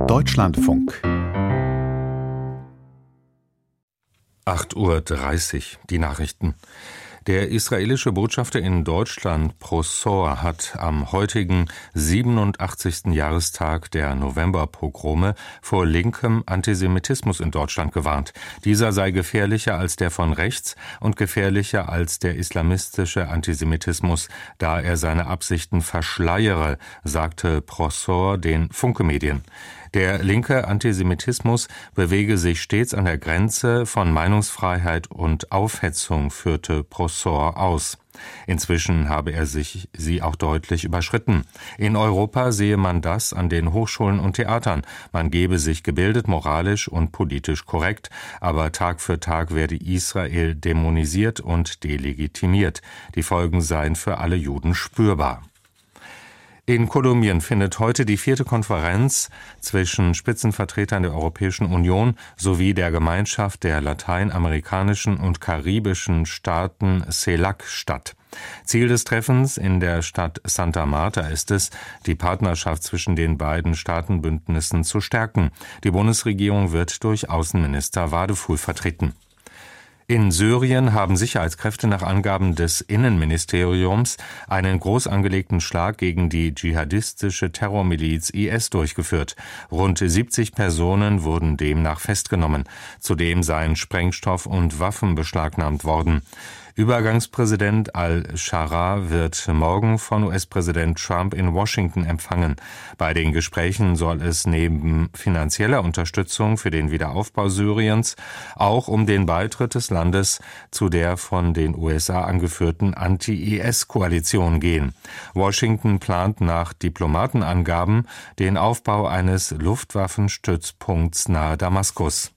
Deutschlandfunk 8:30 Uhr, die Nachrichten. Der israelische Botschafter in Deutschland, Prosor, hat am heutigen 87. Jahrestag der Novemberpogrome vor linkem Antisemitismus in Deutschland gewarnt. Dieser sei gefährlicher als der von rechts und gefährlicher als der islamistische Antisemitismus, da er seine Absichten verschleiere, sagte Prosor den Funke-Medien. Der linke Antisemitismus bewege sich stets an der Grenze von Meinungsfreiheit und Aufhetzung, führte Prosor aus. Inzwischen habe er sie auch deutlich überschritten. In Europa sehe man das an den Hochschulen und Theatern. Man gebe sich gebildet, moralisch und politisch korrekt, aber Tag für Tag werde Israel dämonisiert und delegitimiert. Die Folgen seien für alle Juden spürbar. In Kolumbien findet heute die 4. Konferenz zwischen Spitzenvertretern der Europäischen Union sowie der Gemeinschaft der lateinamerikanischen und karibischen Staaten CELAC statt. Ziel des Treffens in der Stadt Santa Marta ist es, die Partnerschaft zwischen den beiden Staatenbündnissen zu stärken. Die Bundesregierung wird durch Außenminister Wadefuhl vertreten. In Syrien haben Sicherheitskräfte nach Angaben des Innenministeriums einen groß angelegten Schlag gegen die dschihadistische Terrormiliz IS durchgeführt. Rund 70 Personen wurden demnach festgenommen. Zudem seien Sprengstoff und Waffen beschlagnahmt worden. Übergangspräsident al-Shara wird morgen von US-Präsident Trump in Washington empfangen. Bei den Gesprächen soll es neben finanzieller Unterstützung für den Wiederaufbau Syriens auch um den Beitritt des Landes zu der von den USA angeführten Anti-IS-Koalition gehen. Washington plant nach Diplomatenangaben den Aufbau eines Luftwaffenstützpunkts nahe Damaskus.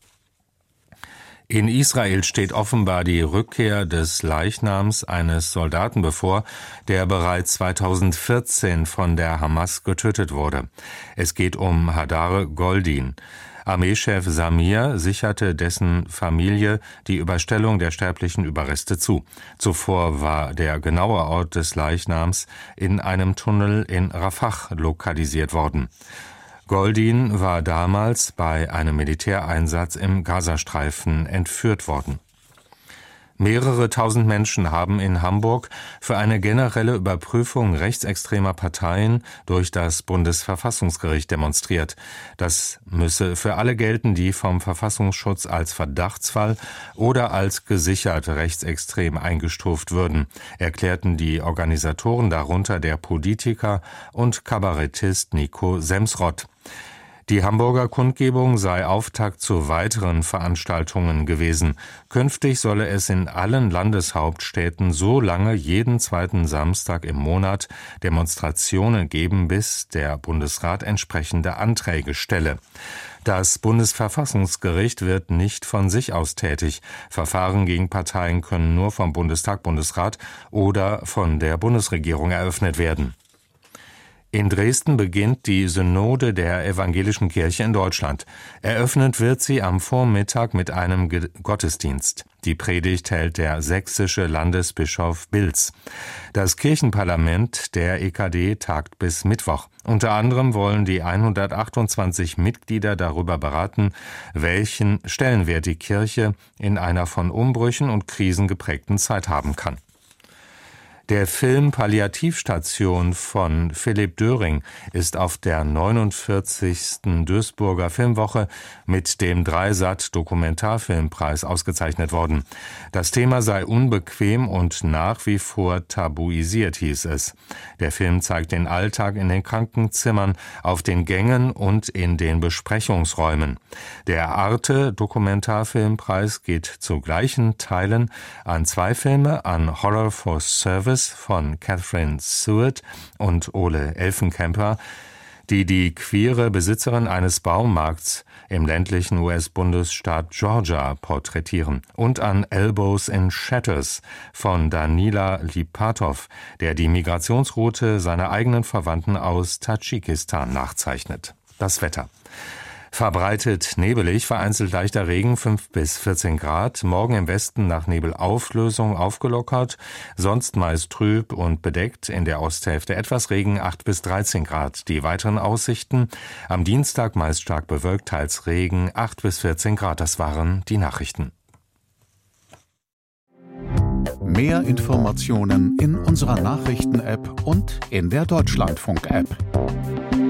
In Israel steht offenbar die Rückkehr des Leichnams eines Soldaten bevor, der bereits 2014 von der Hamas getötet wurde. Es geht um Hadar Goldin. Armeechef Samir sicherte dessen Familie die Überstellung der sterblichen Überreste zu. Zuvor war der genaue Ort des Leichnams in einem Tunnel in Rafah lokalisiert worden. Goldin war damals bei einem Militäreinsatz im Gazastreifen entführt worden. Mehrere tausend Menschen haben in Hamburg für eine generelle Überprüfung rechtsextremer Parteien durch das Bundesverfassungsgericht demonstriert. Das müsse für alle gelten, die vom Verfassungsschutz als Verdachtsfall oder als gesichert rechtsextrem eingestuft würden, erklärten die Organisatoren, darunter der Politiker und Kabarettist Nico Semsrott. Die Hamburger Kundgebung sei Auftakt zu weiteren Veranstaltungen gewesen. Künftig solle es in allen Landeshauptstädten so lange jeden zweiten Samstag im Monat Demonstrationen geben, bis der Bundesrat entsprechende Anträge stelle. Das Bundesverfassungsgericht wird nicht von sich aus tätig. Verfahren gegen Parteien können nur vom Bundestag, Bundesrat oder von der Bundesregierung eröffnet werden. In Dresden beginnt die Synode der Evangelischen Kirche in Deutschland. Eröffnet wird sie am Vormittag mit einem Gottesdienst. Die Predigt hält der sächsische Landesbischof Bilz. Das Kirchenparlament der EKD tagt bis Mittwoch. Unter anderem wollen die 128 Mitglieder darüber beraten, welchen Stellenwert die Kirche in einer von Umbrüchen und Krisen geprägten Zeit haben kann. Der Film Palliativstation von Philipp Döring ist auf der 49. Duisburger Filmwoche mit dem Dreisat-Dokumentarfilmpreis ausgezeichnet worden. Das Thema sei unbequem und nach wie vor tabuisiert, hieß es. Der Film zeigt den Alltag in den Krankenzimmern, auf den Gängen und in den Besprechungsräumen. Der Arte-Dokumentarfilmpreis geht zu gleichen Teilen an zwei Filme, an Horror for Service von Catherine Seward und Ole Elfenkämper, die queere Besitzerin eines Baumarkts im ländlichen US-Bundesstaat Georgia porträtieren, und an Elbows in Shatters von Danila Lipatov, der die Migrationsroute seiner eigenen Verwandten aus Tadschikistan nachzeichnet. Das Wetter. Verbreitet nebelig, vereinzelt leichter Regen, 5 bis 14 Grad. Morgen im Westen nach Nebelauflösung aufgelockert, sonst meist trüb und bedeckt. In der Osthälfte etwas Regen, 8 bis 13 Grad. Die weiteren Aussichten: am Dienstag meist stark bewölkt, teils Regen, 8 bis 14 Grad. Das waren die Nachrichten. Mehr Informationen in unserer Nachrichten-App und in der Deutschlandfunk-App.